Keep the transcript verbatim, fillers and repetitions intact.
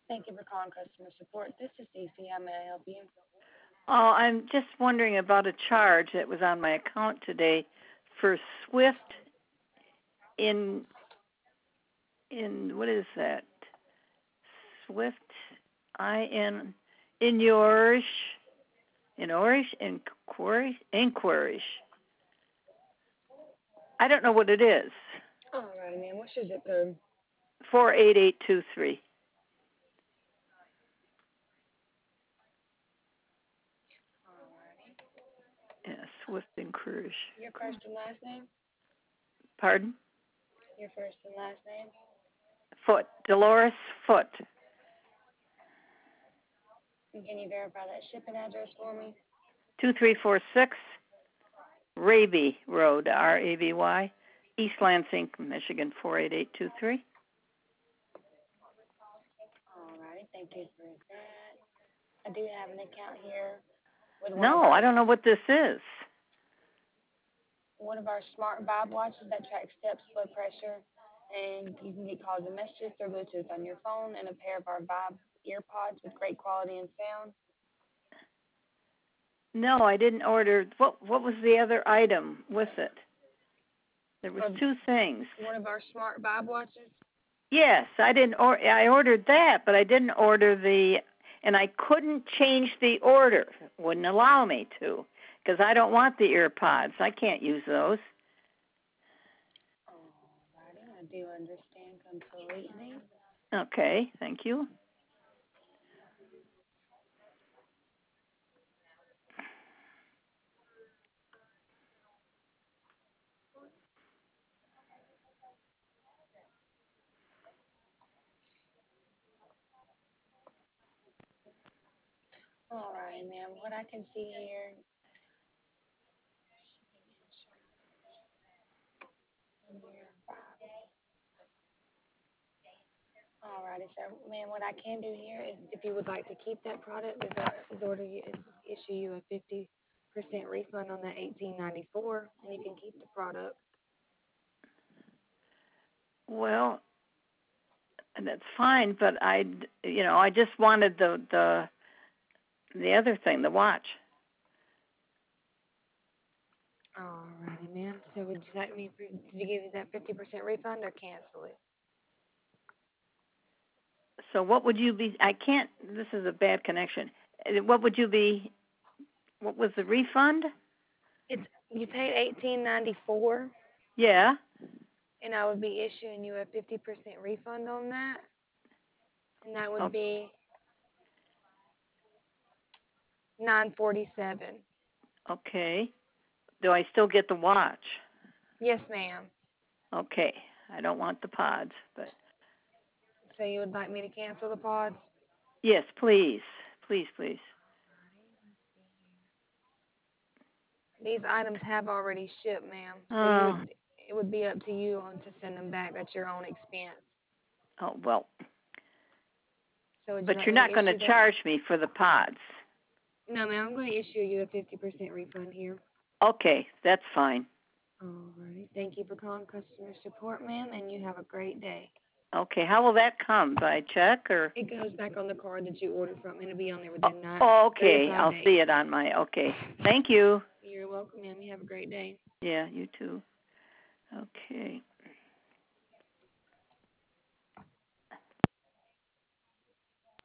Thank you for calling customer support. This is Cece. How may I help you? Oh, I'm just wondering about a charge that was on my account today for Swift in in what is that? Swift I N in yours in Orish inquiry inquiries. I don't know what it is. All right, ma'am. What's your zip code? Four eight eight two three. All righty. Yeah, Swift inquiries. Your first and last name? Pardon? Your first and last name? Foot. Dolores Foot. And can you verify that shipping address for me? Two three four six Raby Road, R A B Y, East Lansing, Michigan, four eight eight two three. All righty. Thank you for that. I do have an account here with one of No, our I don't know what this is. one of our smart vibe watches that tracks steps, blood pressure, and you can get calls and messages through Bluetooth on your phone, and a pair of our Vibe earpods with great quality and sound. No, I didn't order. What What was the other item with it? There was Or two things. one of our smart vibe watches. Yes, I didn't or I ordered that, but I didn't order the and I couldn't change the order. Wouldn't allow me to because I don't want the ear pods. I can't use those. Alrighty, I do understand completely. Okay, thank you. Alright, ma'am. What I can see here. Alrighty, sir. Ma'am, what I can do here is, if you would like to keep that product, is, uh, is order you is issue you a fifty percent refund on that eighteen ninety four, and you can keep the product. Well, that's fine, but I, you know, I just wanted the the the other thing, the watch. Alrighty, ma'am. So would you like me for, to give you that fifty percent refund or cancel it? So what would you be? I can't. This is a bad connection. Uh, What would you be? What was the refund? It's you paid eighteen ninety four, Yeah. and I would be issuing you a fifty percent refund on that, and that would Oh, be nine forty seven. okay. Do I still get the watch? Yes, ma'am. Okay. I don't want the pods, but So you would like me to cancel the pods? yes, please, please, please. These items have already shipped, ma'am. So you Oh, would it would be up to you on to send them back at your own expense. oh well. So would you But like you're me to not going to issue that? charge me for the pods. No, ma'am. I'm going to issue you a fifty percent refund here. Okay, that's fine. Alrighty. Thank you for calling customer support, ma'am, and you have a great day. Okay, how will that come? By check or? It goes back on the card that you ordered from, and it'll be on there Oh, within nine, oh, three to okay. five I'll days. see it on my. Okay. Thank you. You're welcome, ma'am. You have a great day. Yeah, you too. Okay.